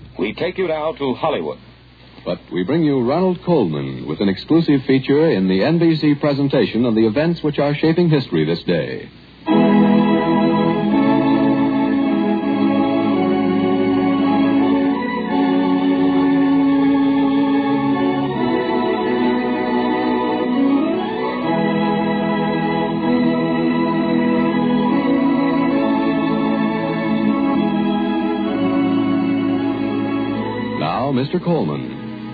we take you now to Hollywood. But we bring you Ronald Colman with an exclusive feature in the NBC presentation of the events which are shaping history this day. Now, Mr. Colman.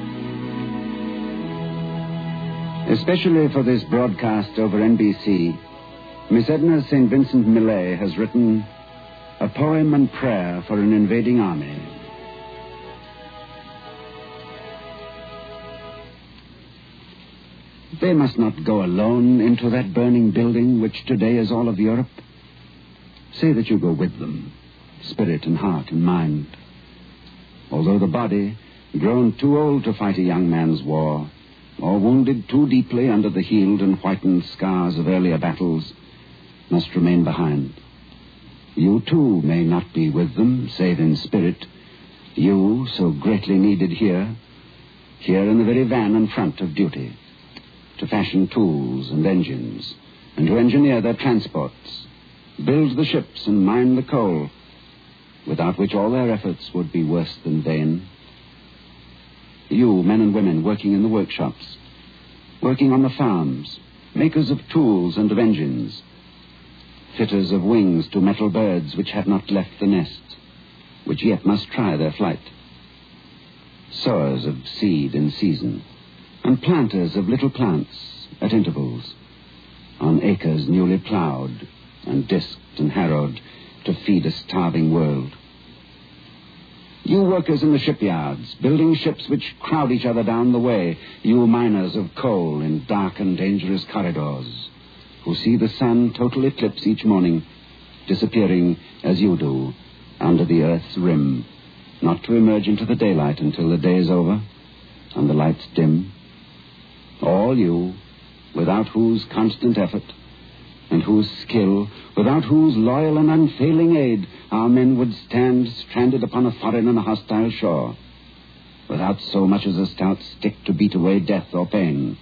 Especially for this broadcast over NBC, Miss Edna St. Vincent Millay has written a poem and prayer for an invading army. They must not go alone into that burning building which today is all of Europe. Say that you go with them, spirit and heart and mind. Although the body, grown too old to fight a young man's war, or wounded too deeply under the healed and whitened scars of earlier battles, must remain behind. You, too, may not be with them, save in spirit. You, so greatly needed here in the very van and front of duty, to fashion tools and engines, and to engineer their transports, build the ships and mine the coal, without which all their efforts would be worse than vain. You, men and women, working in the workshops, working on the farms, makers of tools and of engines, fitters of wings to metal birds which have not left the nest, which yet must try their flight, sowers of seed in season, and planters of little plants at intervals, on acres newly ploughed and disked and harrowed to feed a starving world. You workers in the shipyards, building ships which crowd each other down the way, you miners of coal in dark and dangerous corridors, who see the sun total eclipse each morning, disappearing as you do under the earth's rim, not to emerge into the daylight until the day is over and the lights dim. All you, without whose constant effort and whose skill, without whose loyal and unfailing aid, our men would stand stranded upon a foreign and a hostile shore, without so much as a stout stick to beat away death or pain.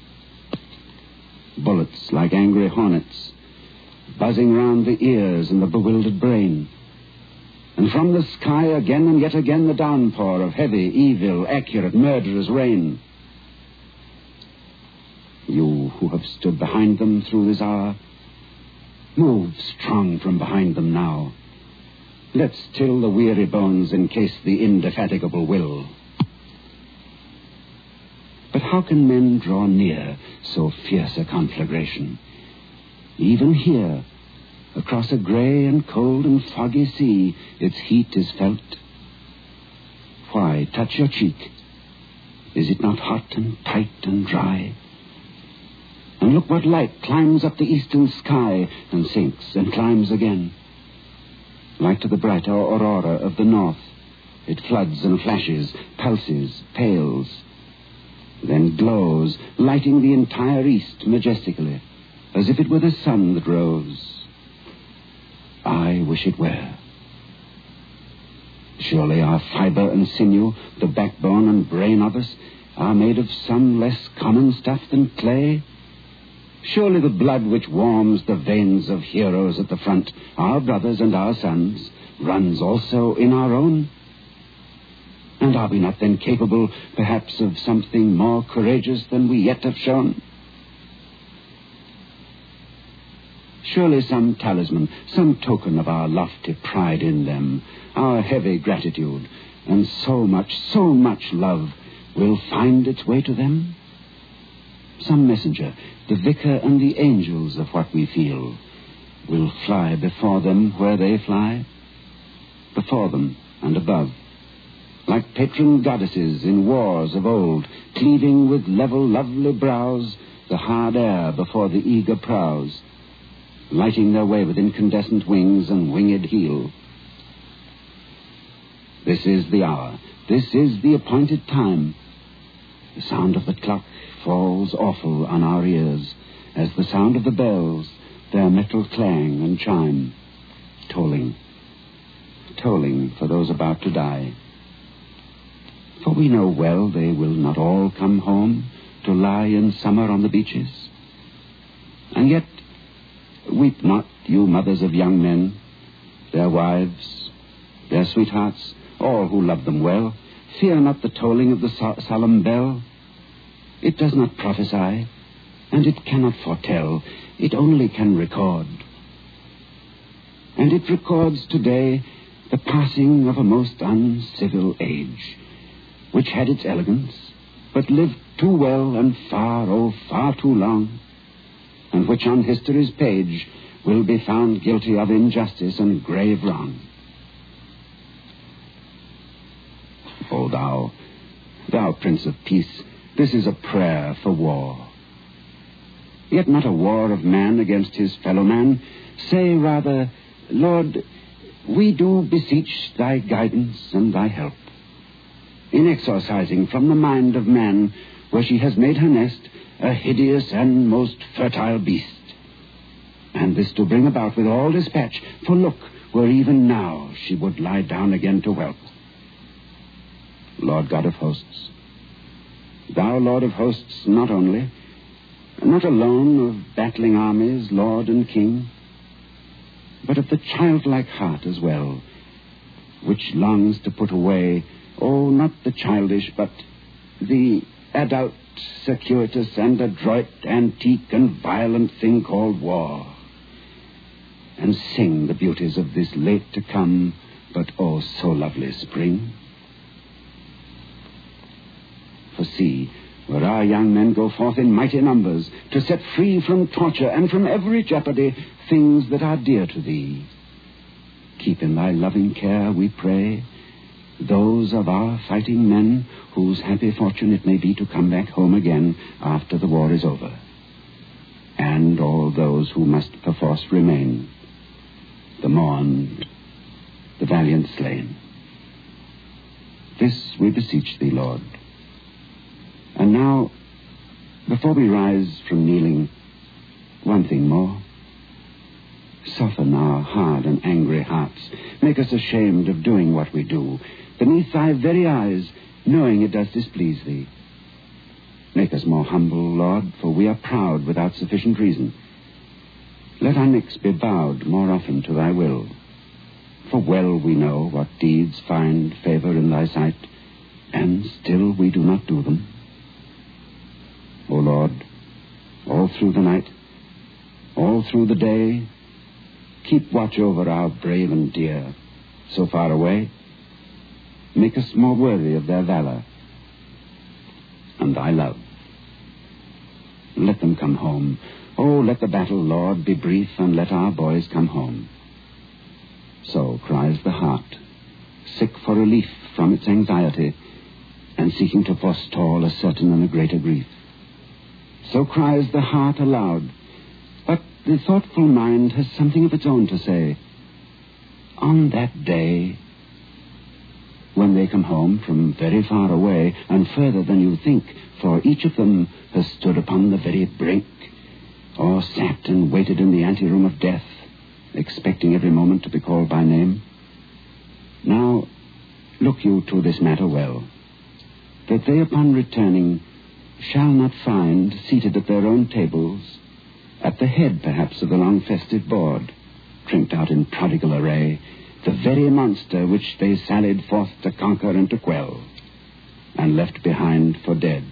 Bullets like angry hornets, buzzing round the ears and the bewildered brain. And from the sky again and yet again the downpour of heavy, evil, accurate, murderous rain. You who have stood behind them through this hour, move strong from behind them now. Let's still the weary bones encase the indefatigable will. But how can men draw near so fierce a conflagration? Even here, across a grey and cold and foggy sea, its heat is felt. Why, touch your cheek. Is it not hot and tight and dry? And look what light climbs up the eastern sky and sinks and climbs again. Like to the brighter aurora of the north, it floods and flashes, pulses, pales, then glows, lighting the entire east majestically, as if it were the sun that rose. I wish it were. Surely our fibre and sinew, the backbone and brain of us, are made of some less common stuff than clay. Surely the blood which warms the veins of heroes at the front, our brothers and our sons, runs also in our own. And are we not then capable, perhaps, of something more courageous than we yet have shown? Surely some talisman, some token of our lofty pride in them, our heavy gratitude, and so much love will find its way to them? Some messenger, the vicar and the angels of what we feel, will fly before them where they fly, before them and above, like patron goddesses in wars of old, cleaving with level, lovely brows the hard air before the eager prows, lighting their way with incandescent wings and winged heel. This is the hour. This is the appointed time. The sound of the clock falls awful on our ears, as the sound of the bells, their metal clang and chime, tolling for those about to die. For we know well they will not all come home to lie in summer on the beaches. And yet, weep not, you mothers of young men, their wives, their sweethearts, all who love them well. Fear not the tolling of the solemn bell. It does not prophesy, and it cannot foretell. It only can record. And it records today the passing of a most uncivil age, which had its elegance, but lived too well and far, oh, far too long, and which on history's page will be found guilty of injustice and grave wrong. O thou Prince of Peace, this is a prayer for war. Yet not a war of man against his fellow man. Say rather, Lord, we do beseech thy guidance and thy help in exorcising from the mind of man, where she has made her nest, a hideous and most fertile beast. And this to bring about with all dispatch, for look, where even now she would lie down again to whelp. Lord God of hosts, thou Lord of hosts not only, not alone of battling armies, Lord and King, but of the childlike heart as well, which longs to put away, oh, not the childish, but the adult, circuitous, and adroit, antique, and violent thing called war, and sing the beauties of this late to come, but oh, so lovely spring. For see, where our young men go forth in mighty numbers to set free from torture and from every jeopardy things that are dear to thee. Keep in thy loving care, we pray, those of our fighting men whose happy fortune it may be to come back home again after the war is over, and all those who must perforce remain, the mourned, the valiant slain. This we beseech thee, Lord. And now, before we rise from kneeling, one thing more. Soften our hard and angry hearts. Make us ashamed of doing what we do, beneath thy very eyes, knowing it does displease thee. Make us more humble, Lord, for we are proud without sufficient reason. Let our necks be bowed more often to thy will, for well we know what deeds find favor in thy sight, and still we do not do them. O Lord, all through the night, all through the day, keep watch over our brave and dear, so far away. Make us more worthy of their valor and thy love. Let them come home. Oh, let the battle, Lord, be brief, and let our boys come home. So cries the heart, sick for relief from its anxiety, and seeking to forestall a certain and a greater grief. So cries the heart aloud, but the thoughtful mind has something of its own to say. On that day, when they come home from very far away, and further than you think, for each of them has stood upon the very brink, or sat and waited in the anteroom of death, expecting every moment to be called by name. Now, look you to this matter well, that they upon returning shall not find, seated at their own tables, at the head perhaps of the long festive board, trinked out in prodigal array, the very monster which they sallied forth to conquer and to quell, and left behind for dead.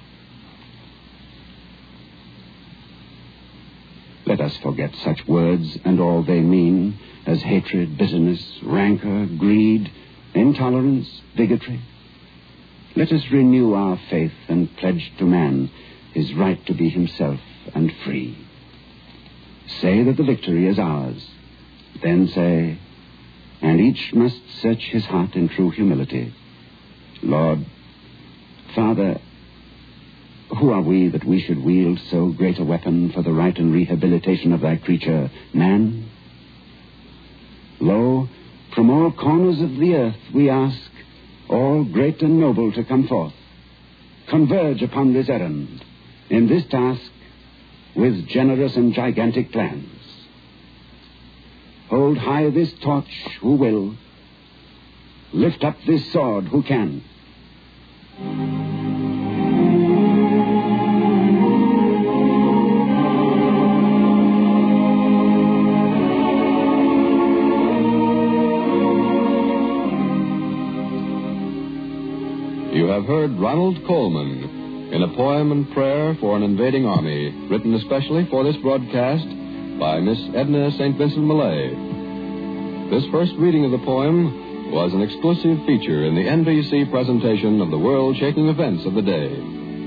Let us forget such words and all they mean as hatred, bitterness, rancor, greed, intolerance, bigotry. Let us renew our faith and pledge to man his right to be himself and free. Say that the victory is ours. Then say, and each must search his heart in true humility, Lord, Father, who are we that we should wield so great a weapon for the right and rehabilitation of thy creature, man? Lo, from all corners of the earth we ask, all great and noble, to come forth, converge upon this errand, in this task, with generous and gigantic plans. Hold high this torch who will, lift up this sword who can, You have heard Ronald Colman in a poem and prayer for an invading army, written especially for this broadcast by Miss Edna St. Vincent Millay. This first reading of the poem was an exclusive feature in the NBC presentation of the world-shaking events of the day.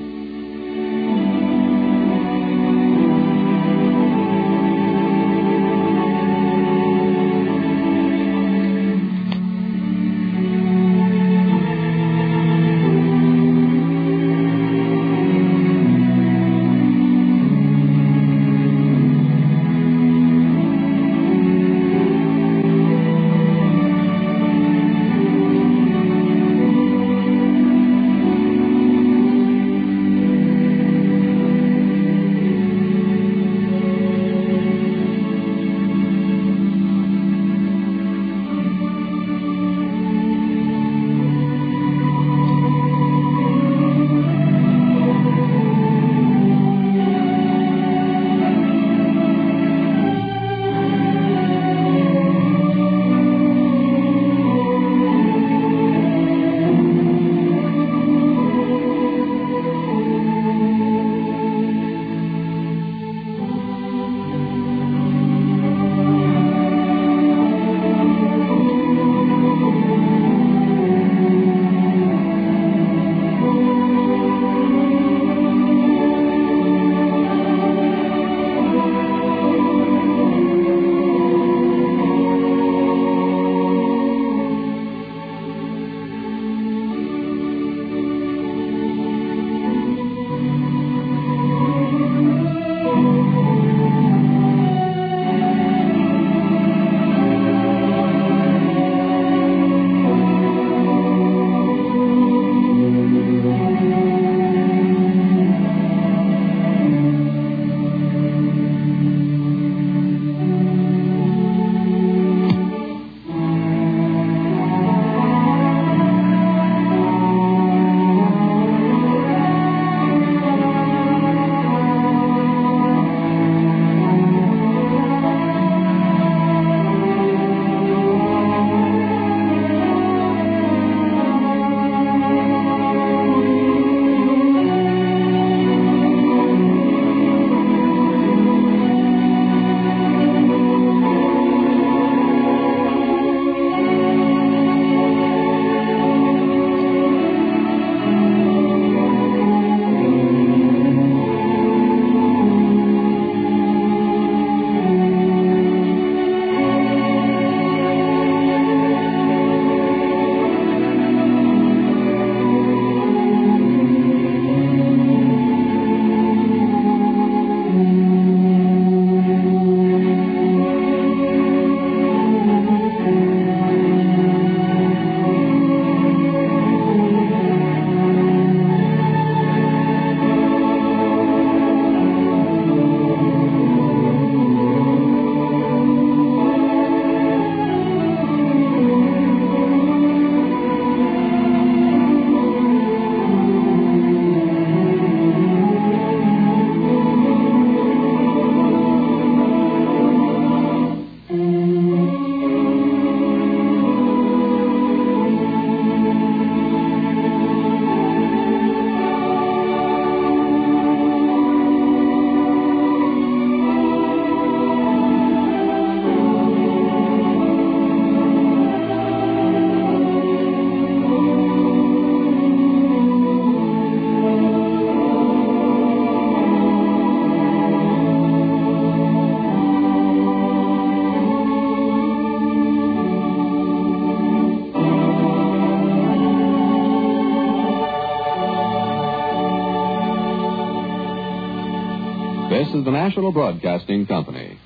This is the National Broadcasting Company.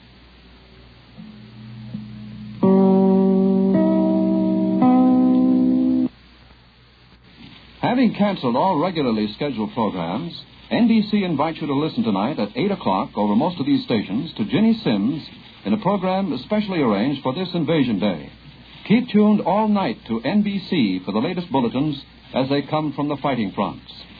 Having canceled all regularly scheduled programs, NBC invites you to listen tonight at 8 o'clock over most of these stations to Ginny Sims in a program especially arranged for this Invasion Day. Keep tuned all night to NBC for the latest bulletins as they come from the fighting fronts.